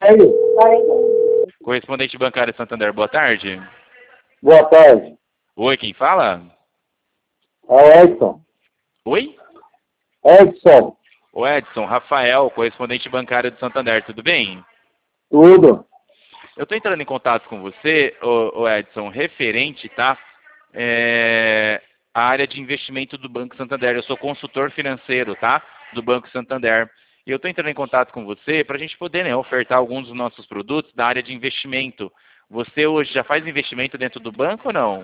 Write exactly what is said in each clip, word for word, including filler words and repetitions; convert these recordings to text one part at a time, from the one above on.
Aí, Correspondente bancário Santander, boa tarde. boa tarde. Oi, quem fala? É o Edson. Oi? Edson, O Edson, Rafael, correspondente bancário do Santander, tudo bem? tudo. Eu estou entrando em contato com você, o Edson, referente, tá? É, a área de investimento do Banco Santander. Eu sou consultor financeiro, tá? Do Banco Santander. E eu estou entrando em contato com você para a gente poder, né, ofertar alguns dos nossos produtos da área de investimento. Você hoje já faz investimento dentro do banco ou não?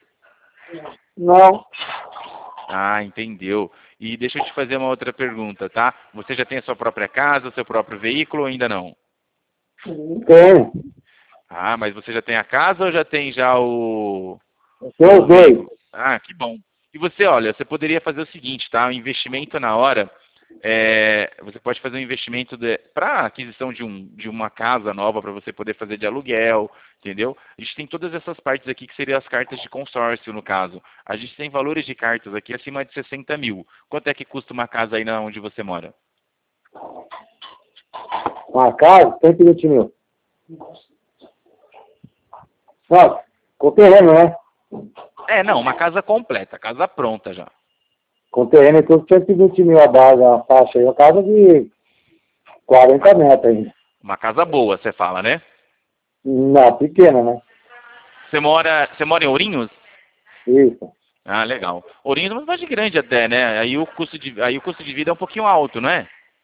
Não, Ah, entendeu. E deixa eu te fazer uma outra pergunta, tá? Você já tem a sua própria casa, seu próprio veículo ou ainda não? tem. Ah, mas você já tem a casa ou já tem já o, Tem o os dois. veículo? Ah, que bom. E você, olha, você poderia fazer o seguinte, tá? O investimento na hora, é, você pode fazer um investimento para aquisição de, um, de uma casa nova para você poder fazer de aluguel, entendeu? A gente tem todas essas partes aqui que seriam as cartas de consórcio, no caso. A gente tem valores de cartas aqui acima de sessenta mil. Quanto é que custa uma casa aí na onde você mora? Uma casa, cento e vinte mil. Nossa, com terreno, né? É, não, uma casa completa, casa pronta já. Com terreno e tudo, cento e vinte mil a base, a faixa aí. Uma casa de quarenta metros ainda. Uma casa boa, você fala, né? Não, pequena, né? Você mora, você mora em Ourinhos? Isso. Ah, legal. Ourinhos é uma cidade grande até, né? Aí o custo de, aí o custo de vida é um pouquinho alto, não é?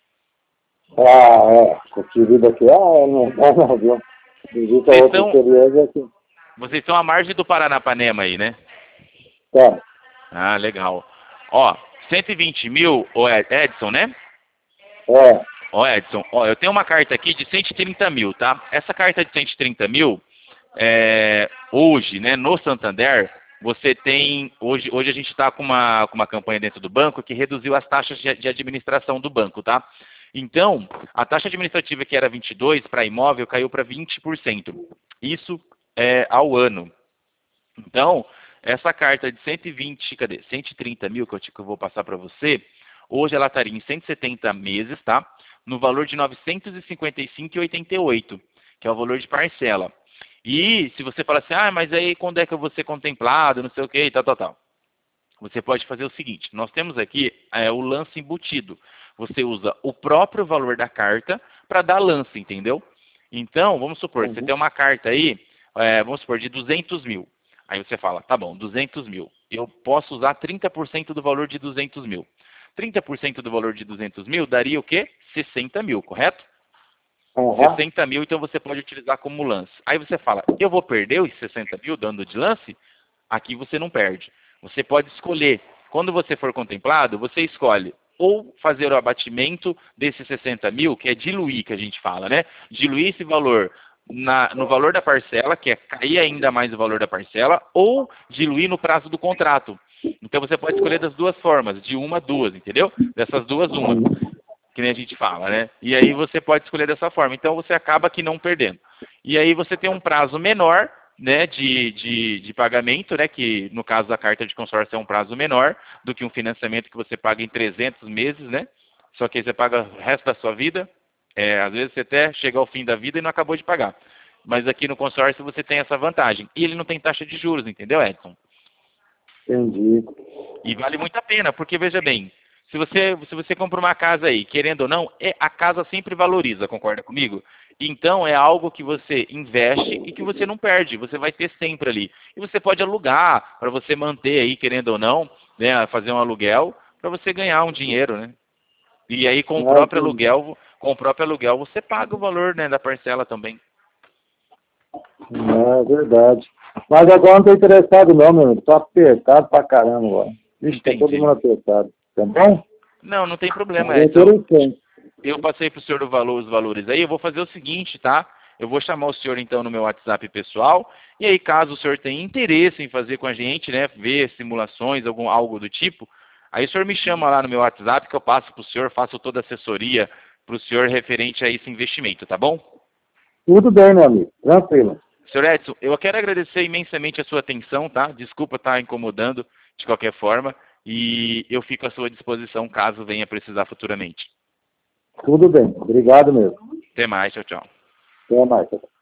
Ah, é. O que vida aqui, ah, não, não, não, viu? Visita Vocês outro são, interior aqui. vocês são à margem do Paranapanema aí, né? Tá. Ah, legal. Ó, cento e vinte mil, ô Ed- Edson, né? É. Ó, Edson, ó, eu tenho uma carta aqui de cento e trinta mil, tá? Essa carta de cento e trinta mil, é, hoje, né, no Santander, você tem, hoje, hoje a gente está com uma, com uma campanha dentro do banco que reduziu as taxas de, de administração do banco, tá? Então, a taxa administrativa que era vinte e dois por cento para imóvel caiu para vinte por cento. Isso é ao ano. Então, essa carta de cento e vinte, cadê? cento e trinta mil que eu, te- que eu vou passar para você, hoje ela estaria em cento e setenta meses, tá? No valor de novecentos e cinquenta e cinco reais e oitenta e oito centavos, que é o valor de parcela. E se você fala assim, ah, mas aí quando é que eu vou ser contemplado, não sei o que, tal, tal, tal. Você pode fazer o seguinte, nós temos aqui é, o lance embutido. Você usa o próprio valor da carta para dar lance, entendeu? Então, vamos supor, você Uhum. tem uma carta aí, é, vamos supor, de duzentos mil. Aí você fala, tá bom, duzentos mil. Eu posso usar trinta por cento do valor de duzentos mil. trinta por cento do valor de duzentos mil daria o quê? sessenta mil, correto? Aham. sessenta mil, então você pode utilizar como lance. Aí você fala, eu vou perder os sessenta mil dando de lance? Aqui você não perde. Você pode escolher. Quando você for contemplado, você escolhe ou fazer o abatimento desses sessenta mil, que é diluir, que a gente fala, né? Diluir esse valor na- no valor da parcela, que é cair ainda mais o valor da parcela, ou diluir no prazo do contrato. Então você pode escolher das duas formas, de uma a duas, entendeu? Dessas duas, uma, que nem a gente fala, né? E aí você pode escolher dessa forma. Então você acaba que não perdendo. E aí você tem um prazo menor, né, de, de, de pagamento, né, que no caso da carta de consórcio é um prazo menor do que um financiamento que você paga em trezentos meses, né? Só que aí você paga o resto da sua vida. É, às vezes você até chega ao fim da vida e não acabou de pagar. Mas aqui no consórcio você tem essa vantagem. E ele não tem taxa de juros, entendeu, Edson? Entendi. E vale muito a pena, porque veja bem, se você, se você compra uma casa aí, querendo ou não, é, a casa sempre valoriza, concorda comigo? Então é algo que você investe e que você não perde, você vai ter sempre ali. E você pode alugar para você manter aí, querendo ou não, né, fazer um aluguel para você ganhar um dinheiro, né? E aí com o Ah, próprio entendi. aluguel, com o próprio aluguel você paga o valor, né, da parcela também. Não, é verdade. Mas agora não tô interessado não, meu amigo. Tô apertado pra caramba agora. Vixe, tá todo Entendi. mundo apertado. Tá bom? Não, não tem problema, Mas é Edson. interessante. Eu passei para o senhor o valor, os valores aí, eu vou fazer o seguinte, tá? Eu vou chamar o senhor então no meu WhatsApp pessoal, e aí caso o senhor tenha interesse em fazer com a gente, né, ver simulações, algum, algo do tipo, aí o senhor me chama lá no meu WhatsApp que eu passo para o senhor, faço toda a assessoria para o senhor referente a esse investimento, tá bom? Tudo bem, meu amigo. Tranquilo. senhor Edson, eu quero agradecer imensamente a sua atenção, tá? Desculpa estar incomodando de qualquer forma, e eu fico à sua disposição caso venha precisar futuramente. Tudo bem. Obrigado mesmo. Até mais, tchau, tchau. Até mais.